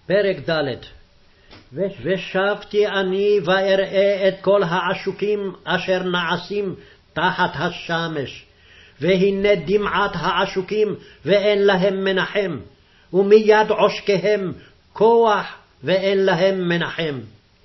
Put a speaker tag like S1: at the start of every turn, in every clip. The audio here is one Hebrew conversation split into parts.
S1: פרק ד' ושבתי אני ואראה את כל העשוקים אשר נעשים תחת השמש, והנה דמעת העשוקים ואין להם מנחם, ומיד עושקיהם כוח ואין להם מנחם.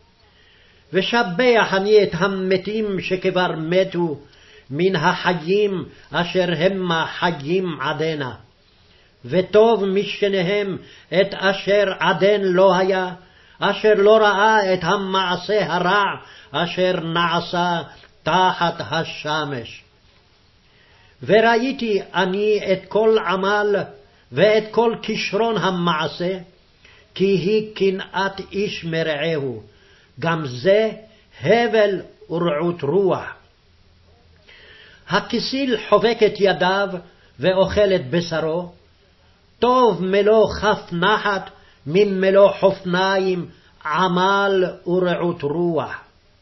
S1: ושבח אני את המתים שכבר מתו, מן החיים אשר המה חיים עדנה. וטוב משניהם את אשר עדן לא היה, אשר לא ראה את המעשה הרע אשר נעשה תחת השמש. וראיתי אני את כל עמל ואת כל כישרון המעשה, כי היא קנאת איש מרעהו, גם זה הבל ורעות רוח. הכסיל חובק את ידיו ואוכל את בשרו, טוב מלוא כף נחת ממלוא חופניים, עמל ורעות רוח.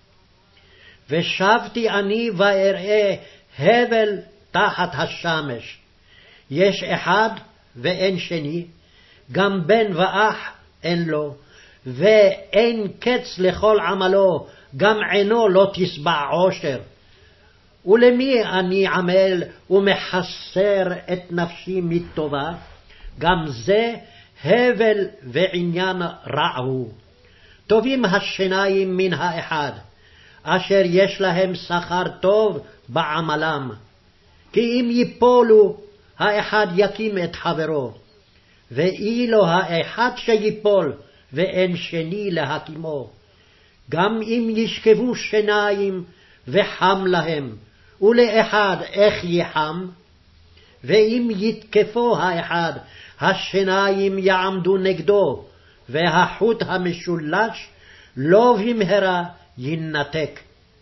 S1: ושבתי אני ואראה הבל תחת השמש, יש אחד ואין שני, גם בן ואח אין לו, ואין קץ לכל עמלו, גם עינו לא תשבע עושר. ולמי אני עמל ומחסר את נפשי מטובה? גם זה הבל ועניין רע הוא. טובים השניים מן האחד, אשר יש להם שכר טוב בעמלם. כי אם ייפולו, האחד יקים את חברו, ואילו האחד שיפול ואין שני להקימו. גם אם ישכבו שניים וחם להם, ולאחד איך יחם? ואם יתקפו האחד, השניים יעמדו נגדו, והחוט המשולש לא במהרה ינתק.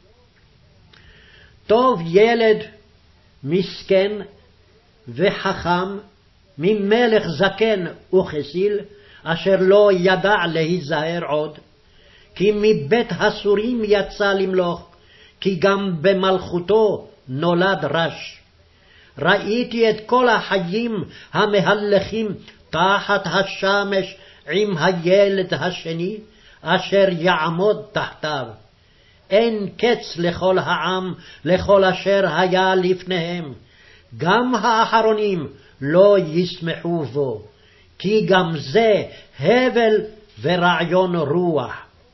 S1: טוב ילד מסכן וחכם ממלך זקן וכסיל, אשר לא ידע להיזהר עוד, כי מבית הסורים יצא למלוך, כי גם במלכותו נולד רש. ראיתי את כל החיים המהלכים תחת השמש עם הילד השני, אשר יעמוד תחתיו. אין קץ לכל העם, לכל אשר היה לפניהם, גם האחרונים לא ישמחו בו, כי גם זה הבל ורעיון רוח.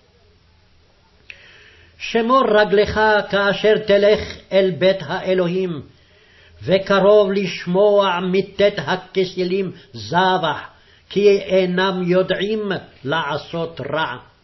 S1: שמור רגלך כאשר תלך אל בית האלוהים, וקרוב לשמוע מתת הכסילים זבח, כי אינם יודעים לעשות רע.